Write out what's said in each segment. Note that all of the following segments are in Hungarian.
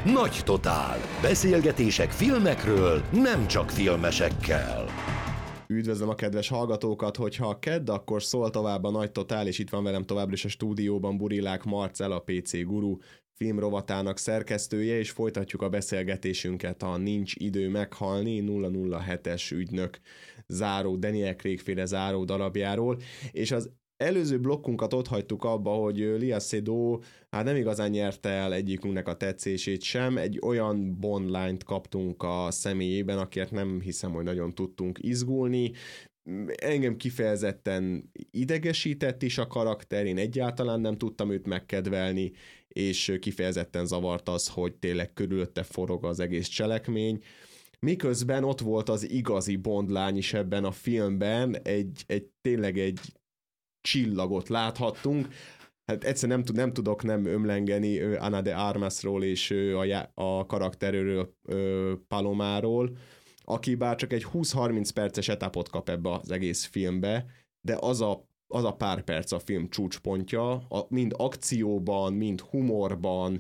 Nagy Totál. Beszélgetések filmekről, nem csak filmesekkel. Üdvözlöm a kedves hallgatókat, hogyha kedd, akkor szól tovább a Nagy Totál, és itt van velem továbbra is a stúdióban Burilák Marcell, a PC Guru filmrovatának szerkesztője, és folytatjuk a beszélgetésünket a Nincs idő meghalni 007-es ügynök záró, Daniel Craig-féle záró darabjáról, és az előző blokkunkat ott hagytuk abba, hogy Léa Seydoux hát nem igazán nyerte el egyikünknek a tetszését sem, egy olyan Bond lányt kaptunk a személyében, akiért nem hiszem, hogy nagyon tudtunk izgulni. Engem kifejezetten idegesített is a karakter, én egyáltalán nem tudtam őt megkedvelni, és kifejezetten zavart az, hogy tényleg körülötte forog az egész cselekmény. Miközben ott volt az igazi Bond lány is ebben a filmben, tényleg egy csillagot láthattunk. Hát egyszerűen nem tudok nem ömlengeni Ana de Armasról és a karakterről Palomáról, aki bár csak egy 20-30 perces etapot kap ebbe az egész filmbe, de az a pár perc a film csúcspontja, mind akcióban, mind humorban,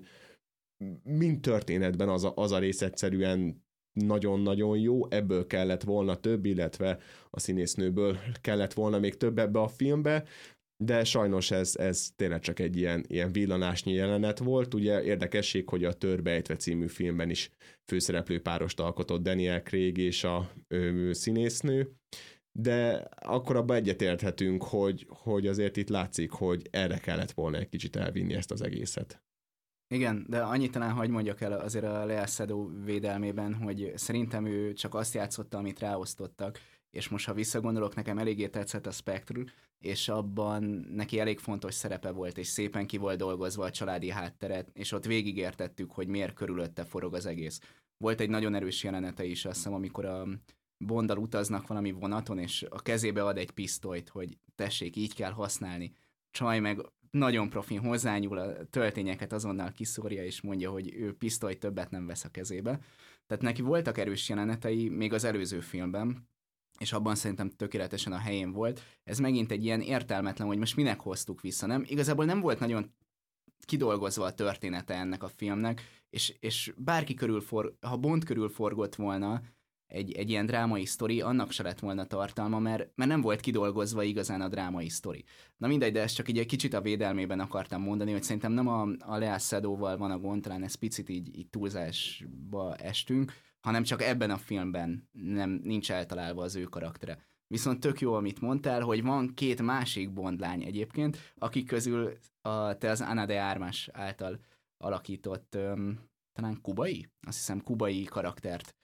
mind történetben az a rész egyszerűen nagyon-nagyon jó, ebből kellett volna több, illetve a színésznőből kellett volna még több ebbe a filmbe, de sajnos ez tényleg csak egy ilyen villanásnyi jelenet volt. Ugye érdekesség, hogy a Törbejtve című filmben is főszereplő párost alkotott Daniel Craig és a színésznő, de akkor abban egyetérthetünk, hogy azért itt látszik, hogy erre kellett volna egy kicsit elvinni ezt az egészet. Igen, de annyit talán hagy mondjak el azért a Léa Seydoux védelmében, hogy szerintem ő csak azt játszotta, amit ráosztottak, és most ha visszagondolok, nekem eléggé tetszett a Spectre, és abban neki elég fontos szerepe volt, és szépen ki volt dolgozva a családi hátteret, és ott végigértettük, hogy miért körülötte forog az egész. Volt egy nagyon erős jelenete is, azt hiszem, amikor a Bonddal utaznak valami vonaton, és a kezébe ad egy pisztolyt, hogy tessék, így kell használni. Csaj meg nagyon profin hozzányúl, a töltényeket azonnal kiszórja, és mondja, hogy ő pisztolyt többet nem vesz a kezébe. Tehát neki voltak erős jelenetei még az előző filmben, és abban szerintem tökéletesen a helyén volt. Ez megint egy ilyen értelmetlen, hogy most minek hoztuk vissza, nem? Igazából nem volt nagyon kidolgozva a története ennek a filmnek, és bárki ha Bond körül forgott volna egy ilyen drámai sztori, annak se lett volna tartalma, mert nem volt kidolgozva igazán a drámai sztori. Na mindegy, de ezt csak így egy kicsit a védelmében akartam mondani, hogy szerintem nem a Léa Seydoux-val van a gond, talán ez picit így túlzásba estünk, hanem csak ebben a filmben nincs eltalálva az ő karaktere. Viszont tök jó, amit mondtál, hogy van két másik Bond lány egyébként, akik közül te az Ana de Armas által alakított, talán kubai? Azt hiszem kubai karaktert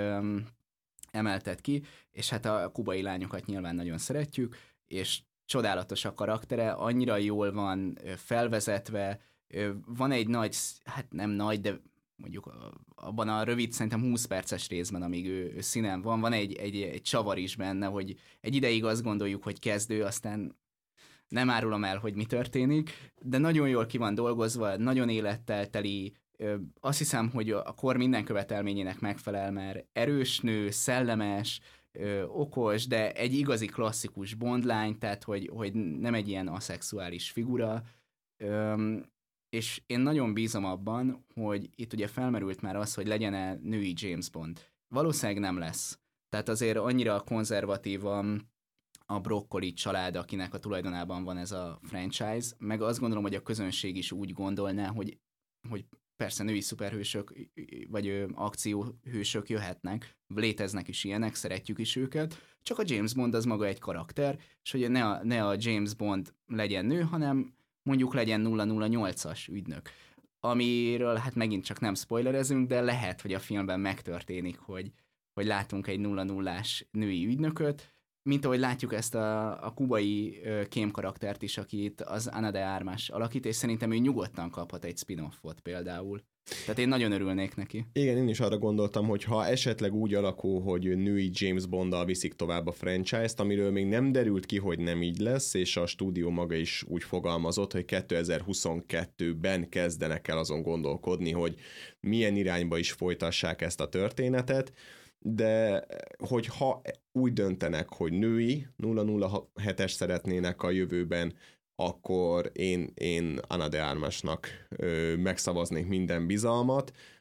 emeltet ki, és hát a kubai lányokat nyilván nagyon szeretjük, és csodálatos a karaktere, annyira jól van felvezetve, van egy nagy, hát nem nagy, de mondjuk abban a rövid, szerintem 20 perces részben, amíg ő színen van egy csavar is benne, hogy egy ideig azt gondoljuk, hogy kezdő, aztán nem árulom el, hogy mi történik, de nagyon jól ki van dolgozva, nagyon élettel teli, azt hiszem, hogy a kor minden követelményének megfelel, mert erős nő, szellemes, okos, de egy igazi klasszikus Bondlány, tehát hogy nem egy ilyen aszexuális figura, és én nagyon bízom abban, hogy itt ugye felmerült már az, hogy legyen-e női James Bond. Valószínűleg nem lesz. Tehát azért annyira konzervatív a brokkoli család, akinek a tulajdonában van ez a franchise, meg azt gondolom, hogy a közönség is úgy gondolná, hogy persze női szuperhősök, vagy akcióhősök jöhetnek, léteznek is ilyenek, szeretjük is őket, csak a James Bond az maga egy karakter, és hogy ne a James Bond legyen nő, hanem mondjuk legyen 008-as ügynök. Amiről hát megint csak nem spoilerezünk, de lehet, hogy a filmben megtörténik, hogy látunk egy 00-ás női ügynököt, mint ahogy látjuk ezt a kubai kémkaraktert is, akit az Ana de Armas alakít, és szerintem ő nyugodtan kaphat egy spin-offot például. Tehát én nagyon örülnék neki. Igen, én is arra gondoltam, hogy ha esetleg úgy alakul, hogy női James Bonddal viszik tovább a franchise-t, amiről még nem derült ki, hogy nem így lesz, és a stúdió maga is úgy fogalmazott, hogy 2022-ben kezdenek el azon gondolkodni, hogy milyen irányba is folytassák ezt a történetet, de hogyha úgy döntenek, hogy női 007-es szeretnének a jövőben, akkor én Ana de Armasnak megszavaznék minden bizalmat.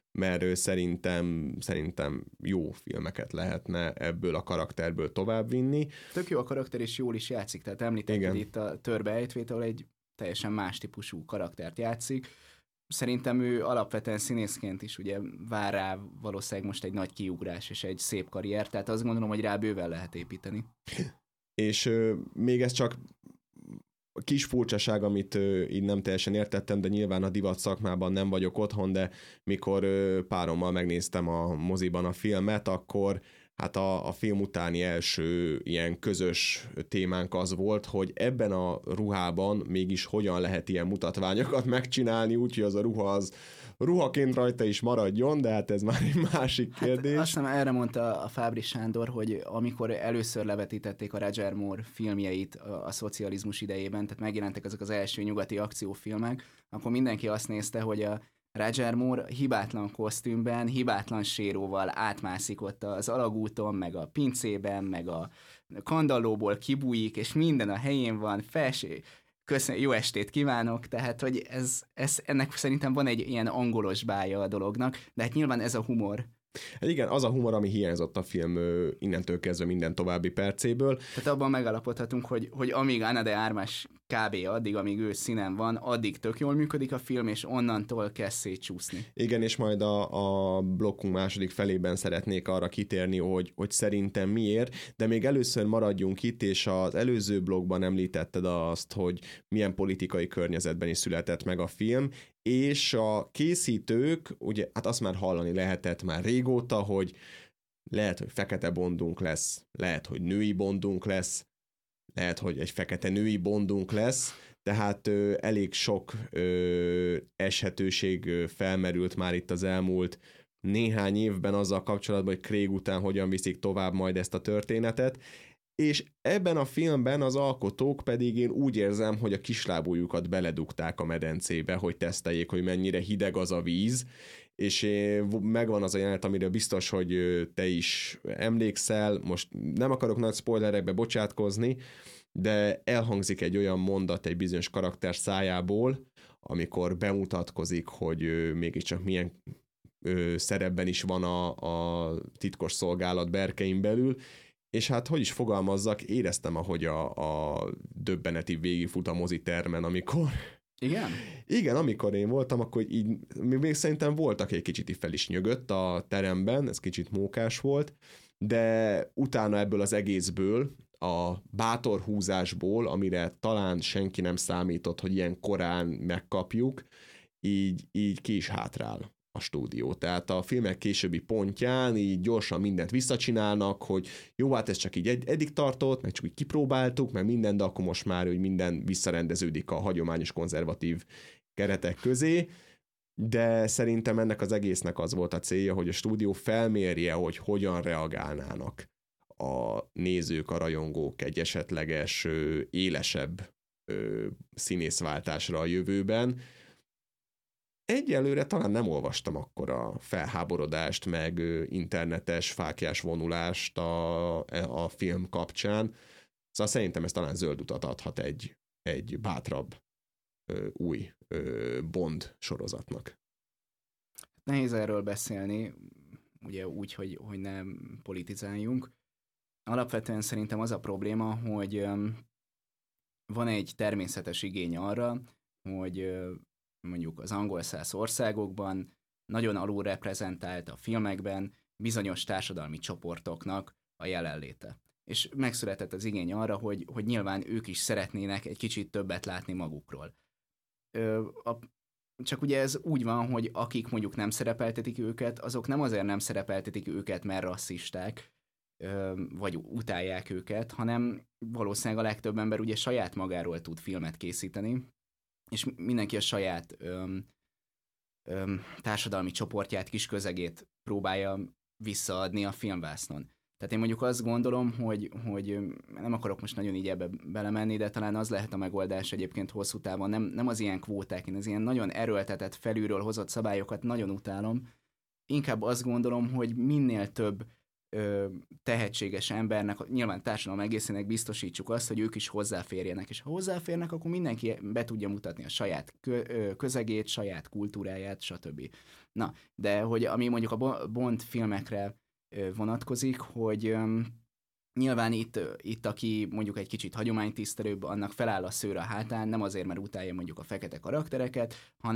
mert szerintem jó filmeket lehetne ebből a karakterből továbbvinni. Tök jó a karakter, és jól is játszik, tehát említetted itt a Törbe ejtvét, ahol egy teljesen más típusú karaktert játszik. Szerintem ő alapvetően színészként is ugye vár rá valószínűleg most egy nagy kiugrás és egy szép karrier, tehát azt gondolom, hogy rá bőven lehet építeni. És még ez csak kis furcsaság, amit így nem teljesen értettem, de nyilván a divat szakmában nem vagyok otthon, de mikor párommal megnéztem a moziban a filmet, akkor hát a film utáni első ilyen közös témánk az volt, hogy ebben a ruhában mégis hogyan lehet ilyen mutatványokat megcsinálni, úgyhogy az a ruha az ruhaként rajta is maradjon, de hát ez már egy másik kérdés. Hát azt hiszem erre mondta a Fábri Sándor, hogy amikor először levetítették a Roger Moore filmjeit a szocializmus idejében, tehát megjelentek azok az első nyugati akciófilmek, akkor mindenki azt nézte, hogy a Roger Moore hibátlan kosztümben, hibátlan séróval átmászik ott az alagúton, meg a pincében, meg a kandallóból kibújik, és minden a helyén van, köszönöm, jó estét kívánok, tehát hogy ennek szerintem van egy ilyen angolos bája a dolognak, de hát nyilván ez a humor. Hát igen, az a humor, ami hiányzott a film innentől kezdve minden további percéből. Tehát abban megalapodhatunk, hogy amíg Ana de Armas kb. Addig, amíg ő színen van, addig tök jól működik a film, és onnantól kezd szétcsúszni. Igen, és majd a blokkunk második felében szeretnék arra kitérni, hogy szerintem miért, de még először maradjunk itt, és az előző blokkban említetted azt, hogy milyen politikai környezetben is született meg a film, és a készítők, ugye, hát azt már hallani lehetett már régóta, hogy lehet, hogy fekete Bondunk lesz, lehet, hogy női Bondunk lesz, lehet, hogy egy fekete női Bondunk lesz, tehát elég sok eshetőség felmerült már itt az elmúlt néhány évben azzal kapcsolatban, hogy Craig után hogyan viszik tovább majd ezt a történetet, és ebben a filmben az alkotók pedig én úgy érzem, hogy a kislábújukat beledugták a medencébe, hogy teszteljék, hogy mennyire hideg az a víz, és megvan az a jelenet, amiről biztos, hogy te is emlékszel, most nem akarok nagy spoilerekbe bocsátkozni, de elhangzik egy olyan mondat egy bizonyos karakter szájából, amikor bemutatkozik, hogy mégiscsak milyen szerepben is van a titkos szolgálat berkein belül, és hát hogy is fogalmazzak, éreztem, ahogy a döbbeneti végigfut a mozitermen, amikor... Igen? Igen, amikor én voltam, akkor így még szerintem voltak egy kicsit fel is nyögött a teremben, ez kicsit mókás volt, de utána ebből az egészből, a bátor húzásból, amire talán senki nem számított, hogy ilyen korán megkapjuk, így ki is hátrál a stúdió. Tehát a filmek későbbi pontján így gyorsan mindent visszacsinálnak, hogy jó, hát ez csak így eddig tartott, meg csak úgy kipróbáltuk, meg minden, de akkor most már hogy minden visszarendeződik a hagyományos konzervatív keretek közé, de szerintem ennek az egésznek az volt a célja, hogy a stúdió felmérje, hogy hogyan reagálnának a nézők, a rajongók egy esetleges élesebb színészváltásra a jövőben. Egyelőre talán nem olvastam akkor a felháborodást, meg internetes fáklyás vonulást a film kapcsán, szóval szerintem ez talán zöld utat adhat egy bátrabb új Bond sorozatnak. Nehéz erről beszélni, ugye úgy, hogy nem politizáljunk. Alapvetően szerintem az a probléma, hogy van egy természetes igény arra, hogy mondjuk az angolszász országokban nagyon alulreprezentált a filmekben bizonyos társadalmi csoportoknak a jelenléte. És megszületett az igény arra, hogy nyilván ők is szeretnének egy kicsit többet látni magukról. Csak ugye ez úgy van, hogy akik mondjuk nem szerepeltetik őket, azok nem azért nem szerepeltetik őket, mert rasszisták, vagy utálják őket, hanem valószínűleg a legtöbb ember ugye saját magáról tud filmet készíteni, és mindenki a saját társadalmi csoportját, kis közegét próbálja visszaadni a filmvásznon. Tehát én mondjuk azt gondolom, hogy nem akarok most nagyon így ebbe belemenni, de talán az lehet a megoldás egyébként hosszú távon, nem az ilyen kvóták, én az ilyen nagyon erőltetett, felülről hozott szabályokat nagyon utálom. Inkább azt gondolom, hogy minél több tehetséges embernek, nyilván társadalom egészének biztosítsuk azt, hogy ők is hozzáférjenek, és ha hozzáférnek, akkor mindenki be tudja mutatni a saját közegét, saját kultúráját, stb. Na, de hogy ami mondjuk a Bond filmekre vonatkozik, hogy nyilván itt, aki mondjuk egy kicsit hagyománytisztelőbb, annak feláll a szőr a hátán, nem azért, mert utálja mondjuk a fekete karaktereket,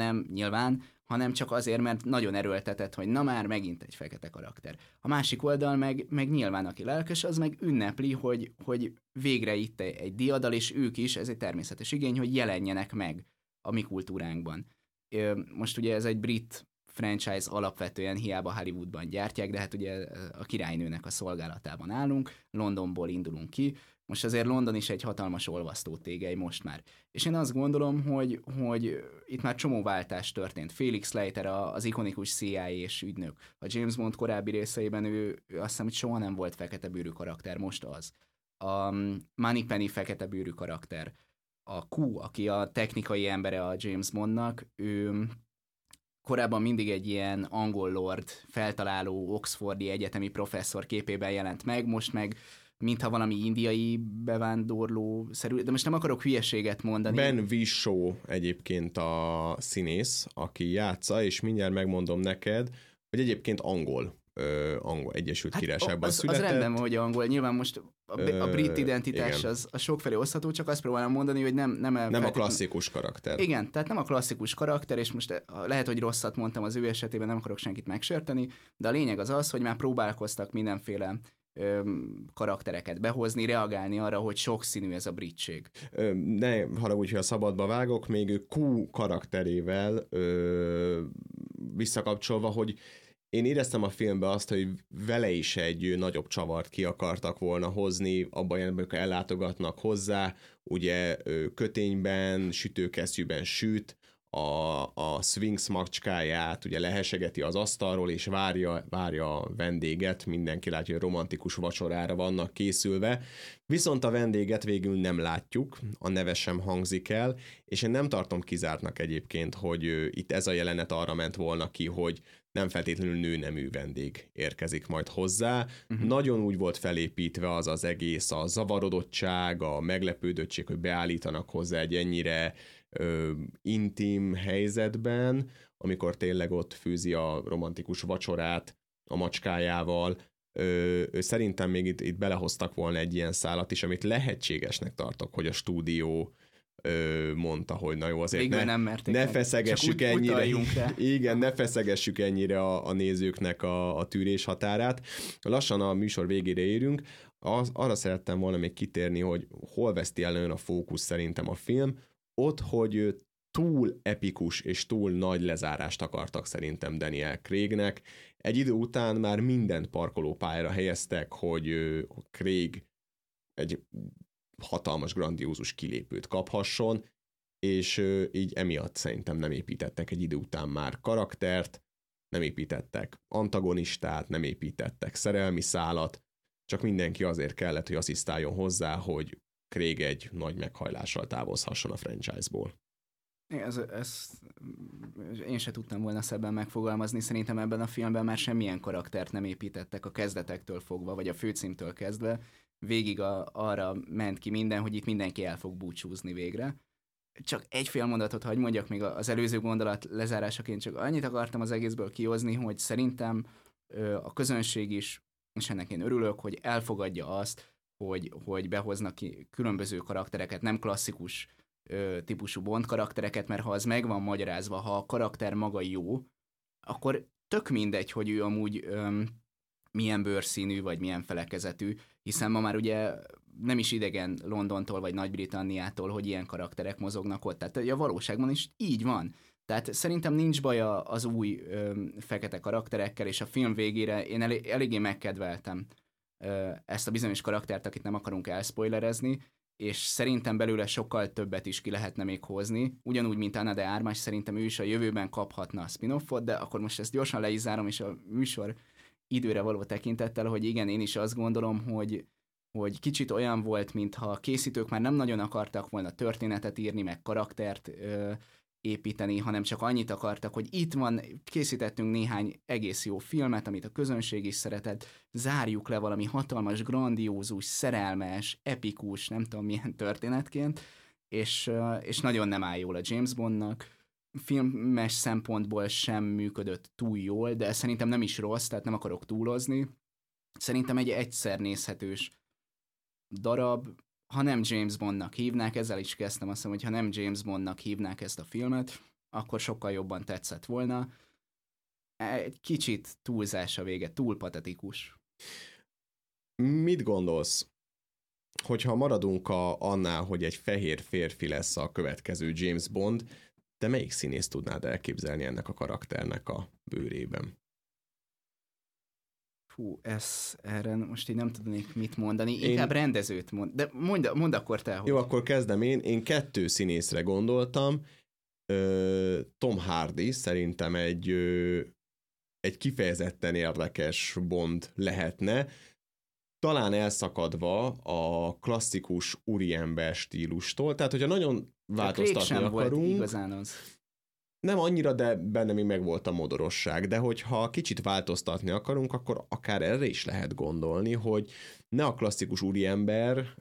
hanem csak azért, mert nagyon erőltetett, hogy na már megint egy fekete karakter. A másik oldal meg nyilván, aki lelkes, az meg ünnepli, hogy végre itt egy diadal, és ők is, ez egy természetes igény, hogy jelenjenek meg a mi kultúránkban. Most ugye ez egy brit franchise, alapvetően hiába Hollywoodban gyártják, de hát ugye a királynőnek a szolgálatában állunk, Londonból indulunk ki, most azért London is egy hatalmas olvasztótégely most már. És én azt gondolom, hogy itt már csomó váltás történt. Felix Leiter, az ikonikus CIA-s ügynök. A James Bond korábbi részeiben ő azt hiszem, hogy soha nem volt fekete bőrű karakter, most az. A Moneypenny fekete bőrű karakter. A Q, aki a technikai embere a James Bondnak, ő korábban mindig egy ilyen angol lord, feltaláló, oxfordi egyetemi professzor képében jelent meg, most meg mintha valami indiai bevándorló-szerű, de most nem akarok hülyeséget mondani. Ben Whishaw egyébként a színész, aki játsza, és mindjárt megmondom neked, hogy egyébként angol Egyesült Királyságban született. Az rendben, hogy angol. Nyilván most a brit identitás az sokfelé osztható, csak azt próbálom mondani, hogy nem a klasszikus karakter. Igen, tehát nem a klasszikus karakter, és most lehet, hogy rosszat mondtam az ő esetében, nem akarok senkit megsérteni, de a lényeg az, hogy már próbálkoztak mindenféle karaktereket behozni, reagálni arra, hogy sokszínű ez a britség. Ne haragudj, hogy a szabadba vágok, még Q karakterével visszakapcsolva, hogy én éreztem a filmben azt, hogy vele is egy nagyobb csavart ki akartak volna hozni, abban amikor ellátogatnak hozzá, ugye kötényben, sütőkesztyűben süt, a Sphinx macskáját ugye lehesegeti az asztalról, és várja a vendéget, mindenki látja, hogy romantikus vacsorára vannak készülve, viszont a vendéget végül nem látjuk, a neve sem hangzik el, és én nem tartom kizártnak egyébként, hogy itt ez a jelenet arra ment volna ki, hogy nem feltétlenül nőnemű vendég érkezik majd hozzá. Nagyon úgy volt felépítve az egész, a zavarodottság, a meglepődöttség, hogy beállítanak hozzá egy ennyire intim helyzetben, amikor tényleg ott fűzi a romantikus vacsorát a macskájával. Szerintem még itt belehoztak volna egy ilyen szálat is, amit lehetségesnek tartok, hogy a stúdió mondta, hogy na jó, azért ne feszegessük ennyire. Igen, ne feszegessük ennyire a nézőknek a tűrés határát. Lassan a műsor végére érünk. Arra szerettem volna még kitérni, hogy hol veszti el a fókusz szerintem a film. Ott, hogy túl epikus és túl nagy lezárást akartak szerintem Daniel Craignek. Egy idő után már mindent parkolópályára helyeztek, hogy Craig egy hatalmas, grandiózus kilépőt kaphasson, és így emiatt szerintem nem építettek egy idő után már karaktert, nem építettek antagonistát, nem építettek szerelmi szálat, csak mindenki azért kellett, hogy asszisztáljon hozzá, hogy Craig egy nagy meghajlással távozhasson a franchise-ból. Ezt én se tudtam volna szebben megfogalmazni, szerintem ebben a filmben már semmilyen karaktert nem építettek a kezdetektől fogva, vagy a főcímtől kezdve, végig arra ment ki minden, hogy itt mindenki el fog búcsúzni végre. Csak egy fél mondatot hagy mondjak még az előző gondolat lezárásaként, csak annyit akartam az egészből kihozni, hogy szerintem a közönség is, és ennek én örülök, hogy elfogadja azt, hogy behoznak ki különböző karaktereket, nem klasszikus típusú Bond karaktereket, mert ha az meg van magyarázva, ha a karakter maga jó, akkor tök mindegy, hogy ő amúgy milyen bőrszínű, vagy milyen felekezetű, hiszen ma már ugye nem is idegen Londontól, vagy Nagy-Britanniától, hogy ilyen karakterek mozognak ott. Tehát a valóságban is így van. Tehát szerintem nincs baja az új fekete karakterekkel, és a film végére én eléggé megkedveltem ezt a bizonyos karaktert, akit nem akarunk elspoilerezni, és szerintem belőle sokkal többet is ki lehetne még hozni. Ugyanúgy, mint Ana de Armas, szerintem ő is a jövőben kaphatna a spin-offot, de akkor most ezt gyorsan le is zárom, és a műsor időre való tekintettel, hogy igen, én is azt gondolom, hogy kicsit olyan volt, mintha a készítők már nem nagyon akartak volna történetet írni, meg karaktert építeni, hanem csak annyit akartak, hogy itt van, készítettünk néhány egész jó filmet, amit a közönség is szeretett, zárjuk le valami hatalmas, grandiózus, szerelmes, epikus, nem tudom milyen történetként, és nagyon nem áll jól a James Bondnak. Filmes szempontból sem működött túl jól, de szerintem nem is rossz, tehát nem akarok túlozni. Szerintem egy egyszer nézhetős darab, ha nem James Bondnak hívnák, ezzel is kezdtem azt mondom, hogy ha nem James Bondnak hívnák ezt a filmet, akkor sokkal jobban tetszett volna. Egy kicsit túlzás a vége, túl patetikus. Mit gondolsz, hogyha maradunk annál, hogy egy fehér férfi lesz a következő James Bond, te melyik színészt tudnád elképzelni ennek a karakternek a bőrében? Fú, erre most így nem tudnék mit mondani, inkább rendezőt mond, de mondd akkor te, hogy... Jó, akkor kezdem én. Én 2 színészre gondoltam. Tom Hardy szerintem egy kifejezetten érdekes Bond lehetne, talán elszakadva a klasszikus úriember stílustól, tehát hogyha nagyon változtatni akarunk... Nem annyira, de benne még megvolt a modorosság, de hogyha kicsit változtatni akarunk, akkor akár erre is lehet gondolni, hogy ne a klasszikus úriember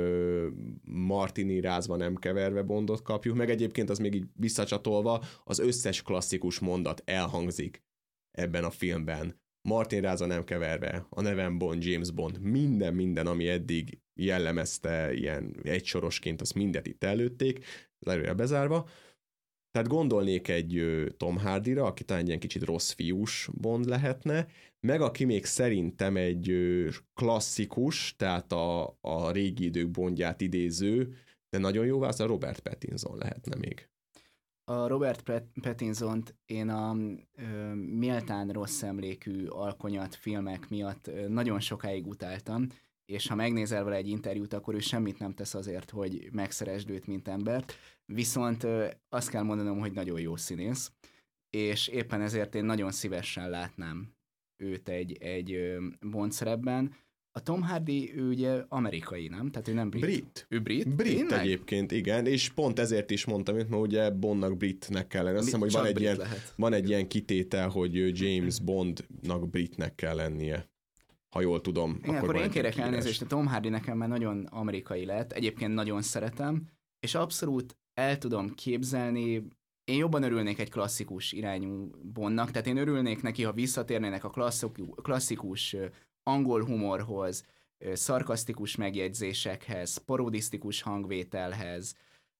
martini rázva nem keverve Bondot kapjuk, meg egyébként az még így visszacsatolva, az összes klasszikus mondat elhangzik ebben a filmben. Martin rázva nem keverve, a nevem Bond, James Bond, minden, ami eddig jellemezte ilyen egysorosként, azt mindet itt előtték, előre bezárva. Tehát gondolnék egy Tom Hardyra, aki talán egy ilyen kicsit rossz fiús Bond lehetne, meg aki még szerintem egy klasszikus, tehát a régi idők Bondját idéző, de nagyon jó válasz, a Robert Pattinson lehetne még. A Robert Pattinsont én a méltán rossz emlékű alkonyat filmek miatt nagyon sokáig utáltam, és ha megnézel vele egy interjút, akkor ő semmit nem tesz azért, hogy megszeresd őt, mint embert. Viszont azt kell mondanom, hogy nagyon jó színész, és éppen ezért én nagyon szívesen látnám őt egy Bond szerepben. A Tom Hardy, ő ugye amerikai, nem? Tehát ő nem brit. Brit. Ő brit? Brit egyébként, igen, és pont ezért is mondtam, mert ugye Bondnak britnek kellene. Azt hiszem, hogy van egy ilyen kitétel, hogy James Bondnak britnek kell lennie. Ha jól tudom. Igen, akkor én kérek elnézést, a Tom Hardy nekem már nagyon amerikai lett, egyébként nagyon szeretem, és abszolút el tudom képzelni, én jobban örülnék egy klasszikus irányú Bondnak, tehát én örülnék neki, ha visszatérnének a klasszikus angol humorhoz, szarkasztikus megjegyzésekhez, parodisztikus hangvételhez,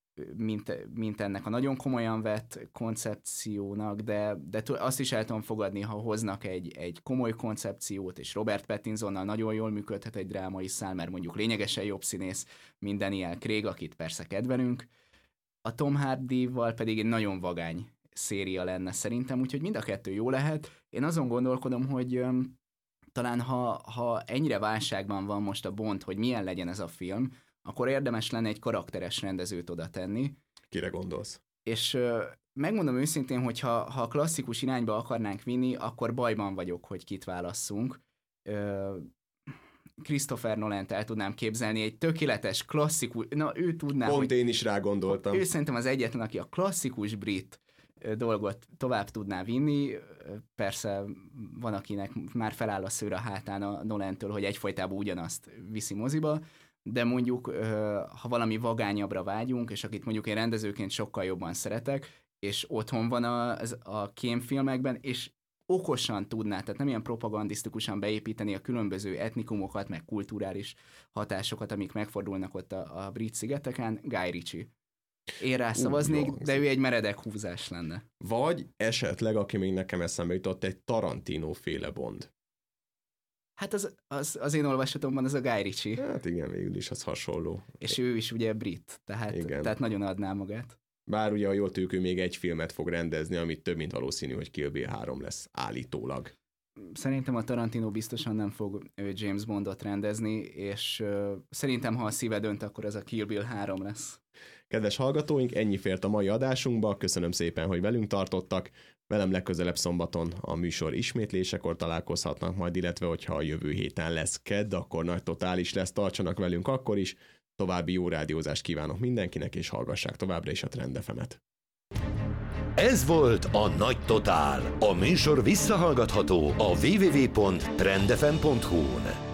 mint ennek a nagyon komolyan vett koncepciónak, de azt is el tudom fogadni, ha hoznak egy komoly koncepciót, és Robert Pattinsonnal nagyon jól működhet egy drámai szál, mert mondjuk lényegesen jobb színész, mint Daniel Craig, akit persze kedvelünk. A Tom Hardyval pedig egy nagyon vagány széria lenne szerintem, úgyhogy mind a kettő jó lehet. Én azon gondolkodom, hogy talán ha ennyire válságban van most a Bond, hogy milyen legyen ez a film, akkor érdemes lenne egy karakteres rendezőt oda tenni. Kire gondolsz? És megmondom őszintén, hogy ha klasszikus irányba akarnánk vinni, akkor bajban vagyok, hogy kit válasszunk. Christopher Nolant el tudnám képzelni, egy tökéletes, klasszikus, na ő tudná, pont én is rá gondoltam. Ő szerintem az egyetlen, aki a klasszikus brit dolgot tovább tudná vinni. Persze van, akinek már feláll a szőr a hátán a Nolantől, hogy egyfolytában ugyanazt viszi moziba, de mondjuk, ha valami vagányabbra vágyunk, és akit mondjuk én rendezőként sokkal jobban szeretek, és otthon van a kémfilmekben, és okosan tudná, tehát nem ilyen propagandisztikusan beépíteni a különböző etnikumokat, meg kulturális hatásokat, amik megfordulnak ott a brit szigeteken, Guy Ritchie. Én rá szavaznék, de ő egy meredek húzás lenne. Vagy esetleg, aki még nekem eszembe jutott, egy Tarantino-féle Bond. Hát az én olvasatomban az a Guy Ritchie. Hát igen, végül is az hasonló. És ő is ugye brit, tehát nagyon adná magát. Bár ugye, ha jól tudjuk, ő még egy filmet fog rendezni, amit több mint valószínű, hogy Kill Bill 3 lesz állítólag. Szerintem a Tarantino biztosan nem fog James Bondot rendezni, és szerintem, ha a szíve dönt, akkor ez a Kill Bill 3 lesz. Kedves hallgatóink, ennyi fért a mai adásunkba, köszönöm szépen, hogy velünk tartottak. Velem legközelebb szombaton a műsor ismétlésekor találkozhatnak majd, illetve hogyha a jövő héten lesz kedd, akkor nagy totális lesz, tartsanak velünk akkor is. További jó rádiózást kívánok mindenkinek, és hallgassák továbbra is a Trend FM-et. Ez volt a Nagy Totál. A műsor visszahallgatható a www.trendfm.hu-n.